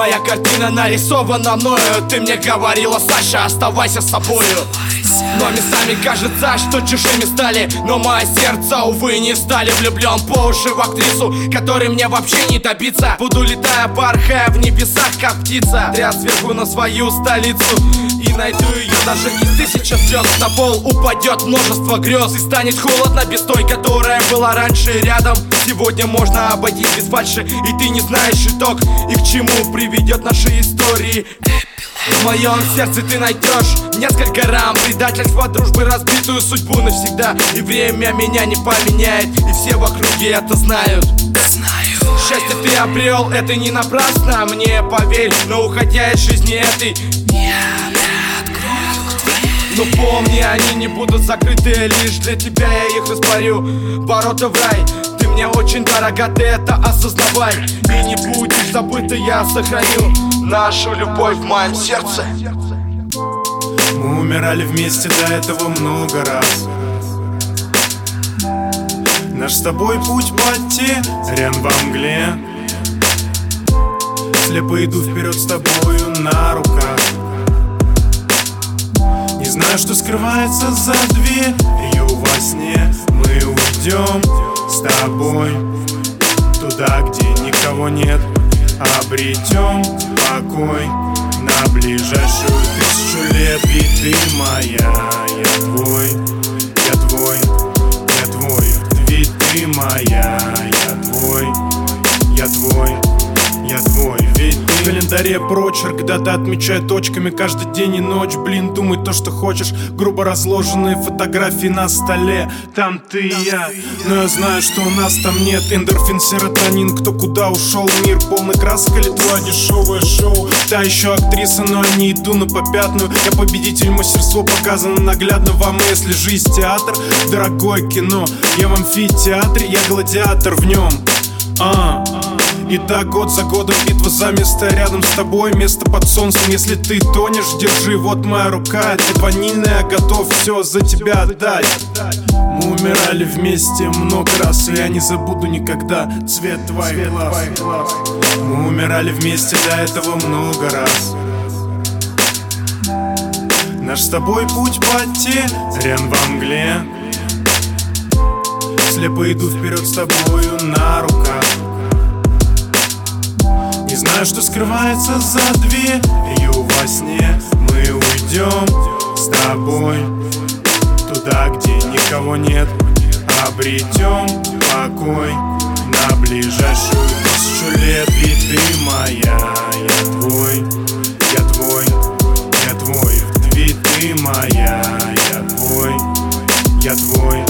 Моя картина нарисована мною. Ты мне говорила, Саша, оставайся с собою. Но местами кажется, что чужими стали. Но мое сердце, увы, не стали. Влюблен по уши в актрису, которой мне вообще не добиться. Буду, летая, порхая в небесах, как птица, тряс сверху на свою столицу. И найду ее даже из 1000 звезд. На пол упадет множество грез. И станет холодно без той, которая была раньше рядом. Сегодня можно обойтись без фальши, и ты не знаешь итог, и к чему приведет наши истории. В моем сердце ты найдешь несколько рам, предательство, дружбы, разбитую судьбу навсегда. И время меня не поменяет, и все в округе это знают. Счастье ты обрел, это не напрасно, мне поверь. Но уходя из жизни этой, но помни, они не будут закрыты. Лишь для тебя я их распорю. Ворота в рай, ты мне очень дорога, ты это осознавай. И не будешь забыта, я сохраню нашу любовь в моем сердце. Мы умирали вместе до этого много раз. Наш с тобой путь потерян во мгле. Слепо иду вперед с тобою на руках. Не знаю, что скрывается за дверью во сне. Мы уйдем с тобой туда, где никого нет. Обретем покой на ближайшую 1000 лет. Ведь ты моя, я твой, я твой, я твой. Ведь ты моя, я твой, я твой, я твой. Ведь ты в календаре прочерк, дата отмечает точками каждый день и ночь. Блин, думай то, что хочешь. Грубо разложенные фотографии на столе. Там ты и я, но я знаю, что у нас там нет. Эндорфин, серотонин, кто куда ушел. Мир полный красок или твое дешевое шоу. Та еще актриса, но я не иду на попятную. Я победитель, мастерство показано наглядно вам. Если жизнь театр, дорогое кино, я в амфитеатре, я гладиатор в нем. И так год за годом битва за место рядом с тобой, место под солнцем. Если ты тонешь, держи, вот моя рука. Это ванильная, я готов все за тебя отдать. Мы умирали вместе много раз, и я не забуду никогда цвет твоих глаз. Мы умирали вместе до этого много раз. Наш с тобой путь потерян во мгле. Слепо иду вперед с тобою на руках. Не знаю, что скрывается за дверью во сне. Мы уйдем с тобой туда, где никого нет. Обретем покой на ближайшую 1000 лет. Ведь ты моя, я твой, я твой, я твой. Ведь ты моя, я твой, я твой.